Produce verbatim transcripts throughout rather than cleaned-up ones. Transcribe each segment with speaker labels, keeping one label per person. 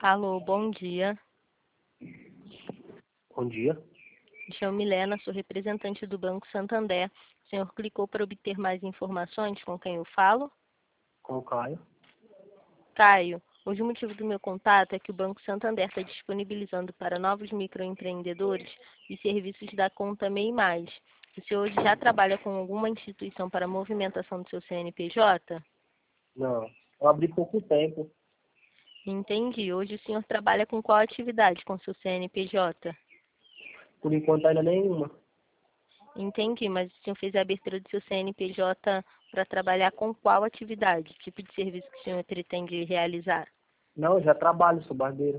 Speaker 1: Alô, bom dia.
Speaker 2: Bom dia.
Speaker 1: Me chamo Milena, sou representante do Banco Santander. O senhor clicou para obter mais informações com quem eu falo?
Speaker 2: Com o Caio.
Speaker 1: Caio, hoje o motivo do meu contato é que o Banco Santander está disponibilizando para novos microempreendedores os serviços da conta MEI Mais. O senhor hoje já trabalha com alguma instituição para movimentação do seu C N P J?
Speaker 2: Não, eu abri pouco tempo.
Speaker 1: Entendi. Hoje o senhor trabalha com qual atividade com seu C N P J?
Speaker 2: Por enquanto ainda nenhuma.
Speaker 1: Entendi, mas o senhor fez a abertura do seu C N P J para trabalhar com qual atividade? Que tipo de serviço que o senhor pretende realizar?
Speaker 2: Não, eu já trabalho, sou barbeiro.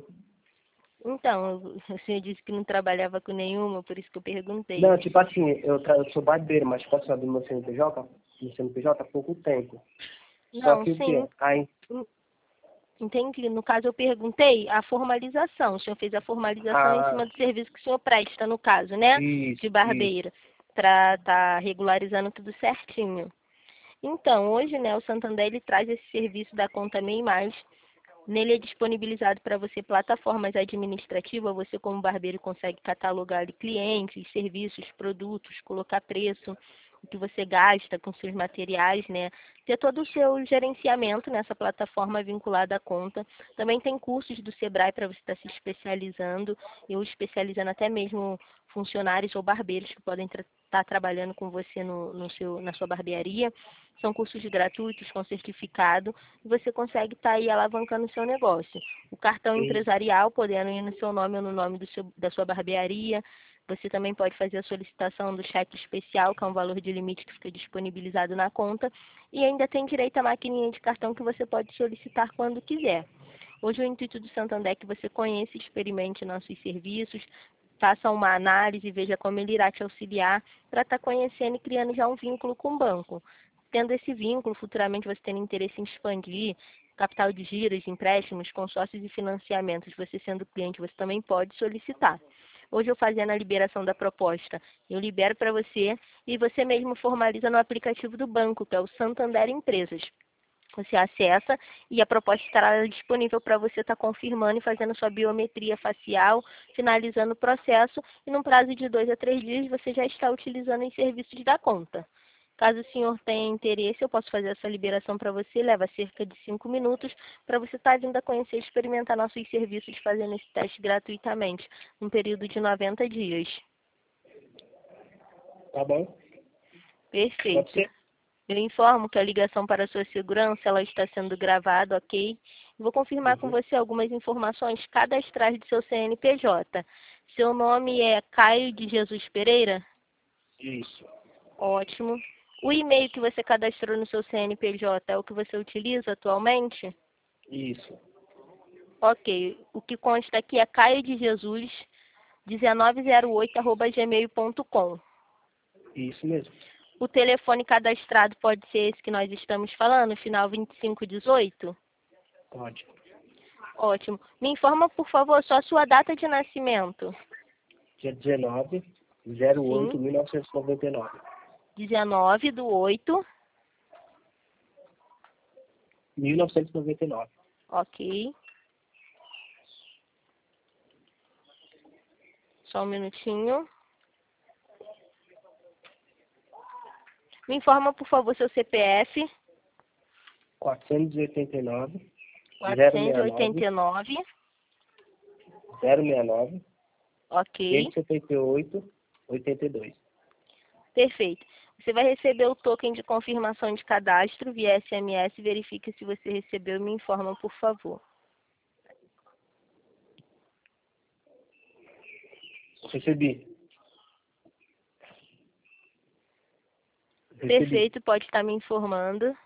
Speaker 1: Então, o senhor disse que não trabalhava com nenhuma, por isso que eu perguntei.
Speaker 2: Não, tipo assim, eu, tra... eu sou barbeiro, mas posso abrir meu C N P J? Meu C N P J há pouco tempo. Só
Speaker 1: Não,
Speaker 2: que o
Speaker 1: sim.
Speaker 2: quê? Aí,
Speaker 1: Entendi. No caso, eu perguntei a formalização. O senhor fez a formalização em
Speaker 2: ah,
Speaker 1: cima do serviço que o senhor presta, no caso, né?
Speaker 2: isso,
Speaker 1: De
Speaker 2: isso.
Speaker 1: barbeiro, para estar regularizando tudo certinho. Então, hoje, né, o Santander ele traz esse serviço da conta MEI Mais. Nele é disponibilizado para você plataformas administrativas. Você, como barbeiro, consegue catalogar ali clientes, serviços, produtos, colocar preço, o que você gasta com seus materiais, né? Ter todo o seu gerenciamento nessa plataforma vinculada à conta. Também tem cursos do Sebrae para você estar se especializando, eu especializando até mesmo funcionários ou barbeiros que podem estar trabalhando com você no, no seu, na sua barbearia. São cursos gratuitos com certificado e você consegue estar aí alavancando o seu negócio. O cartão
Speaker 2: Isso.
Speaker 1: empresarial podendo ir no seu nome ou no nome do seu, da sua barbearia. Você também pode fazer a solicitação do cheque especial, que é um valor de limite que fica disponibilizado na conta. E ainda tem direito à maquininha de cartão que você pode solicitar quando quiser. Hoje o intuito do Santander é que você conheça e experimente nossos serviços, faça uma análise e veja como ele irá te auxiliar para estar conhecendo e criando já um vínculo com o banco. Tendo esse vínculo, futuramente você tendo interesse em expandir capital de giros, empréstimos, consórcios e financiamentos, você sendo cliente, você também pode solicitar. Hoje eu fazendo a liberação da proposta, eu libero para você e você mesmo formaliza no aplicativo do banco, que é o Santander Empresas. Você acessa e a proposta estará disponível para você estar confirmando e fazendo sua biometria facial, finalizando o processo e num prazo de dois a três dias você já está utilizando os serviços da conta. Caso o senhor tenha interesse, eu posso fazer essa liberação para você, leva cerca de cinco minutos, para você estar vindo a conhecer e experimentar nossos serviços fazendo esse teste gratuitamente, num período de noventa dias.
Speaker 2: Tá bom? Pode
Speaker 1: Perfeito.
Speaker 2: ser?
Speaker 1: Eu informo que a ligação para sua segurança ela está sendo gravada, ok? Vou confirmar com
Speaker 2: Uhum.
Speaker 1: você algumas informações cadastrais do seu C N P J. Seu nome é Caio de Jesus Pereira?
Speaker 2: Isso.
Speaker 1: Ótimo. O e-mail que você cadastrou no seu C N P J é o que você utiliza atualmente?
Speaker 2: Isso.
Speaker 1: Ok. O que consta aqui é caio de jesus dezenove zero oito arroba gmail ponto com.
Speaker 2: Isso mesmo.
Speaker 1: O telefone cadastrado pode ser esse que nós estamos falando, final vinte e cinco dezoito?
Speaker 2: Pode.
Speaker 1: Ótimo. Me informa, por favor, só a sua data de nascimento.
Speaker 2: Dia dezenove de oito
Speaker 1: Sim.
Speaker 2: de mil novecentos e noventa e nove.
Speaker 1: dezenove do oito.
Speaker 2: mil novecentos e noventa e nove.
Speaker 1: Ok. Só um minutinho. Me informa, por favor, seu C P F.
Speaker 2: quatrocentos e oitenta e nove, zero
Speaker 1: quatrocentos e
Speaker 2: sessenta e
Speaker 1: oitenta
Speaker 2: nove,
Speaker 1: e nove.
Speaker 2: zero sessenta e nove,
Speaker 1: Ok.
Speaker 2: cento e setenta e oito, oitenta e dois.
Speaker 1: Perfeito. Você vai receber o token de confirmação de cadastro via S M S. Verifique se você recebeu e me informa, por favor.
Speaker 2: Recebi. Recebi.
Speaker 1: Perfeito, pode estar me informando.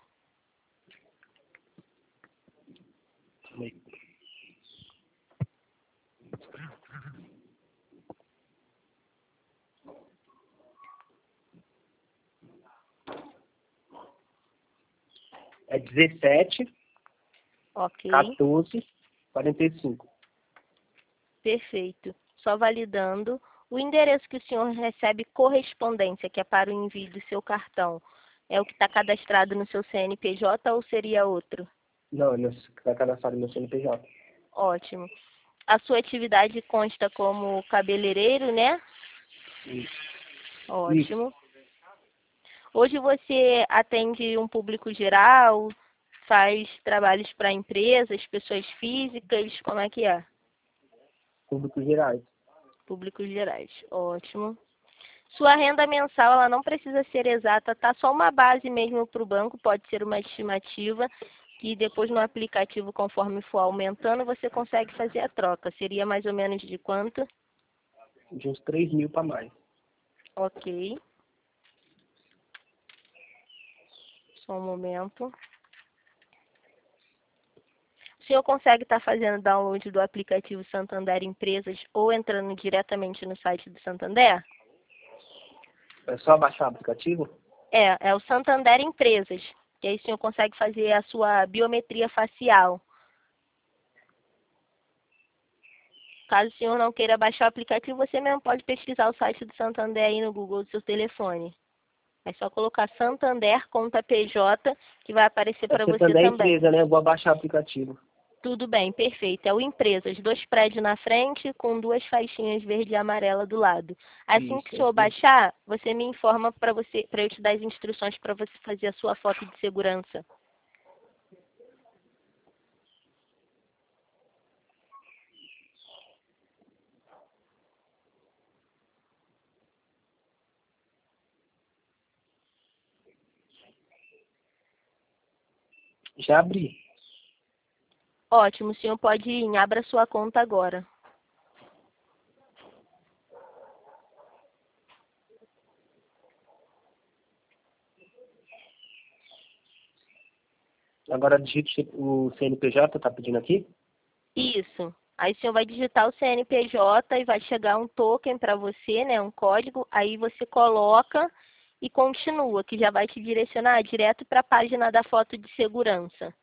Speaker 2: É dezessete,
Speaker 1: Ok.
Speaker 2: quatorze, quarenta e cinco.
Speaker 1: Perfeito. Só validando. O endereço que o senhor recebe correspondência, que é para o envio do seu cartão, é o que está cadastrado no seu C N P J ou seria outro?
Speaker 2: Não, está cadastrado no meu C N P J.
Speaker 1: Ótimo. A sua atividade consta como cabeleireiro, né?
Speaker 2: Isso.
Speaker 1: Ótimo. Hoje você atende um público geral, faz trabalhos para empresas, pessoas físicas, como é que é?
Speaker 2: Públicos gerais.
Speaker 1: Públicos gerais, ótimo. Sua renda mensal, ela não precisa ser exata, tá? Só uma base mesmo para o banco, pode ser uma estimativa, que depois no aplicativo, conforme for aumentando, você consegue fazer a troca. Seria mais ou menos de quanto?
Speaker 2: De uns três mil para mais.
Speaker 1: Ok. Só um momento. O senhor consegue estar fazendo download do aplicativo Santander Empresas ou entrando diretamente no site do Santander?
Speaker 2: É só baixar o aplicativo?
Speaker 1: É, é o Santander Empresas, que aí o senhor consegue fazer a sua biometria facial. Caso o senhor não queira baixar o aplicativo, você mesmo pode pesquisar o site do Santander aí no Google do seu telefone. É só colocar Santander Conta P J, que vai aparecer para você
Speaker 2: Santander é
Speaker 1: também.
Speaker 2: empresa, né? Eu vou baixar o aplicativo.
Speaker 1: Tudo bem, perfeito. É o Empresas, dois prédios na frente com duas faixinhas verde e amarela do lado. Assim
Speaker 2: Isso,
Speaker 1: que o
Speaker 2: é
Speaker 1: senhor
Speaker 2: isso mesmo.
Speaker 1: baixar, você me informa para você, para eu te dar as instruções para você fazer a sua foto de segurança.
Speaker 2: Já abri.
Speaker 1: Ótimo, o senhor pode ir, abra sua conta agora.
Speaker 2: Agora digite o C N P J, tá pedindo aqui?
Speaker 1: Isso. Aí o senhor vai digitar o C N P J e vai chegar um token para você, né, um código. Aí você coloca e continua, que já vai te direcionar direto para a página da foto de segurança.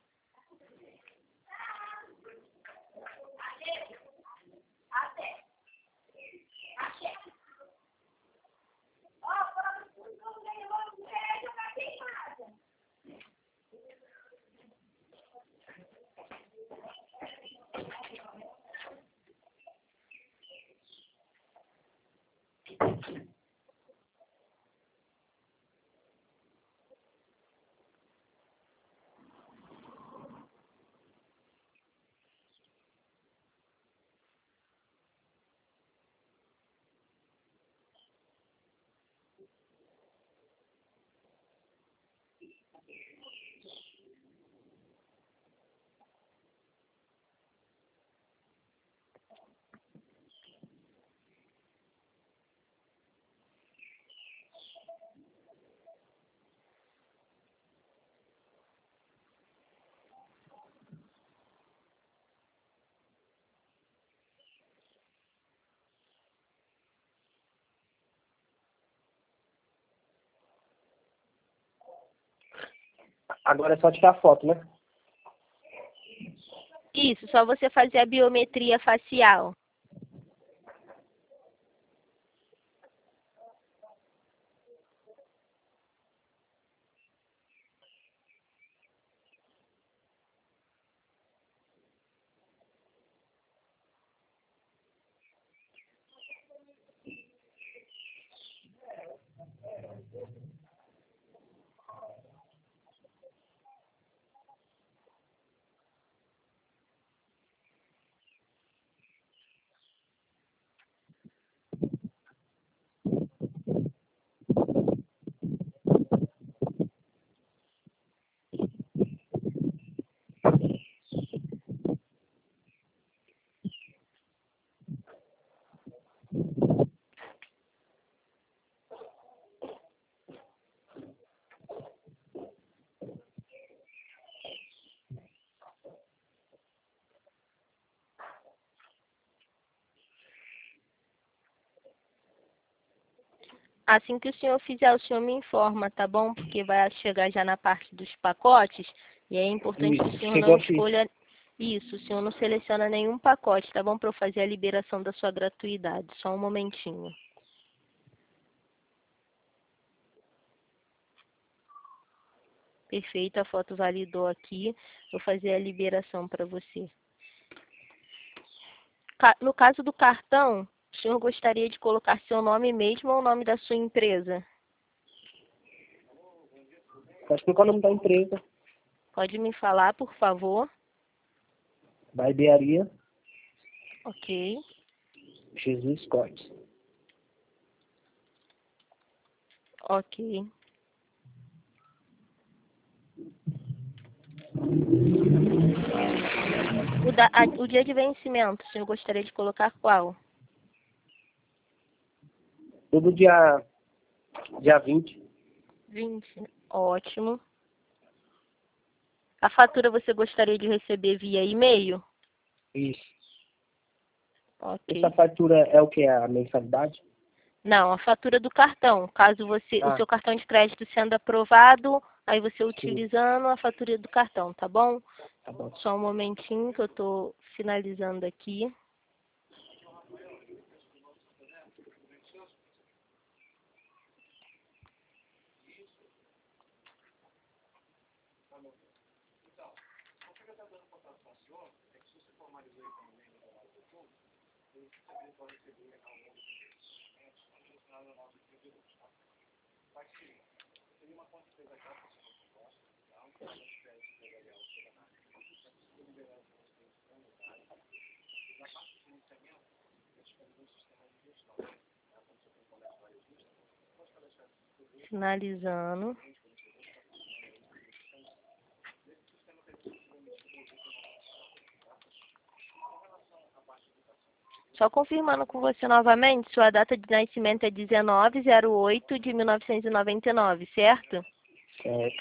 Speaker 2: Agora é só tirar foto, né?
Speaker 1: Isso, só você fazer a biometria facial. Assim que o senhor fizer, o senhor me informa, tá bom? Porque vai chegar já na parte dos pacotes e é importante que o
Speaker 2: Isso,
Speaker 1: senhor
Speaker 2: chegou
Speaker 1: não
Speaker 2: aqui.
Speaker 1: escolha isso, o senhor não seleciona nenhum pacote, tá bom? Para eu fazer a liberação da sua gratuidade. Só um momentinho. Perfeito, a foto validou aqui. Vou fazer a liberação para você. ca- no caso do cartão, o senhor gostaria de colocar seu nome mesmo ou o nome da sua empresa?
Speaker 2: Pode colocar o nome da empresa.
Speaker 1: Pode me falar, por favor?
Speaker 2: Barbearia
Speaker 1: Ok.
Speaker 2: Jesus Cortes.
Speaker 1: Ok. O, da- a- o dia de vencimento, o senhor gostaria de colocar qual?
Speaker 2: Todo dia, dia vinte.
Speaker 1: vinte. Ótimo. A fatura você gostaria de receber via e-mail?
Speaker 2: Isso.
Speaker 1: Ok.
Speaker 2: Essa fatura é o que? A mensalidade?
Speaker 1: Não, a fatura do cartão. Caso você, o
Speaker 2: Ah,
Speaker 1: seu cartão de crédito sendo aprovado, aí você
Speaker 2: sim.
Speaker 1: utilizando a fatura do cartão, tá bom?
Speaker 2: Tá bom.
Speaker 1: Só um momentinho que eu tô finalizando aqui. Finalizando. Só confirmando com você novamente, sua data de nascimento é dezenove zero oito de mil novecentos e noventa e nove, certo?
Speaker 2: Certo.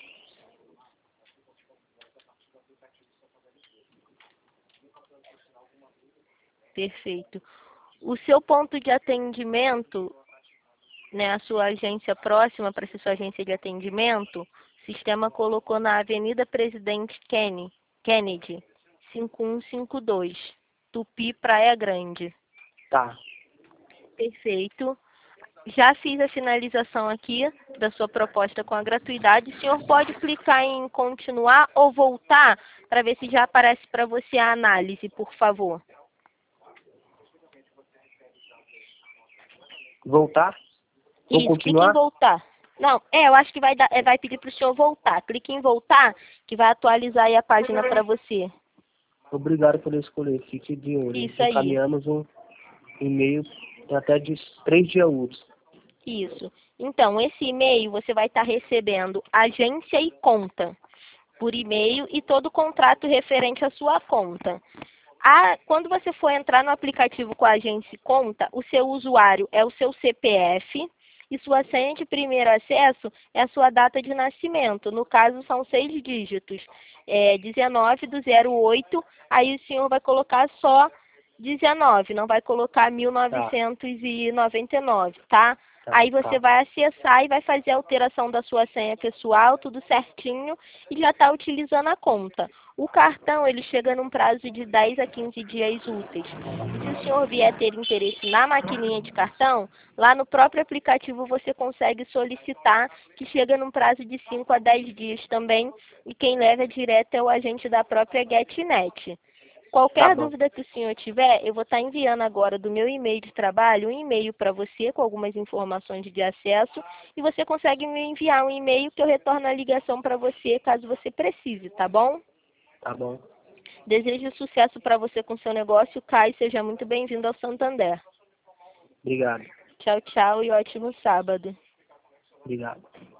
Speaker 1: Perfeito. O seu ponto de atendimento, né, a sua agência próxima para ser sua agência de atendimento, o sistema colocou na Avenida Presidente Kenny- Kennedy, cinco um cinco dois, Tupi, Praia Grande.
Speaker 2: Tá.
Speaker 1: Perfeito. Já fiz a finalização aqui da sua proposta com a gratuidade. O senhor pode clicar em continuar ou voltar para ver se já aparece para você a análise, por favor.
Speaker 2: Voltar? Vou
Speaker 1: Isso, clique em
Speaker 2: continuar?
Speaker 1: voltar. Não, é, eu acho que vai, dar, é, vai pedir para o senhor voltar. Clique em voltar, que vai atualizar aí a página para você.
Speaker 2: Obrigado por escolher. Fique de olho.
Speaker 1: Isso aí.
Speaker 2: Encaminhamos um e-mail em até de três dias úteis.
Speaker 1: Isso. Então, esse e-mail você vai estar recebendo agência e conta por e-mail e todo o contrato referente à sua conta. A, quando você for entrar no aplicativo com a agência e conta, o seu usuário é o seu C P F e sua senha de primeiro acesso é a sua data de nascimento. No caso, são seis dígitos. É dezenove do zero oito, aí o senhor vai colocar só dezenove, não vai colocar mil
Speaker 2: Tá,
Speaker 1: novecentos e noventa e nove, tá?
Speaker 2: tá,
Speaker 1: Aí você
Speaker 2: tá.
Speaker 1: vai acessar e vai fazer a alteração da sua senha pessoal, tudo certinho, e já está utilizando a conta. O cartão, ele chega num prazo de dez a quinze dias úteis. E se o senhor vier ter interesse na maquininha de cartão, lá no próprio aplicativo você consegue solicitar, que chega num prazo de cinco a dez dias também, e quem leva direto é o agente da própria GetNet.
Speaker 2: Tá
Speaker 1: Qualquer
Speaker 2: bom.
Speaker 1: dúvida que o senhor tiver, eu vou estar enviando agora do meu e-mail de trabalho um e-mail para você com algumas informações de acesso e você consegue me enviar um e-mail que eu retorno a ligação para você caso você precise, tá bom?
Speaker 2: Tá bom.
Speaker 1: Desejo sucesso para você com seu negócio, Caio. Seja muito bem-vindo ao Santander.
Speaker 2: Obrigado.
Speaker 1: Tchau, tchau e ótimo sábado.
Speaker 2: Obrigado.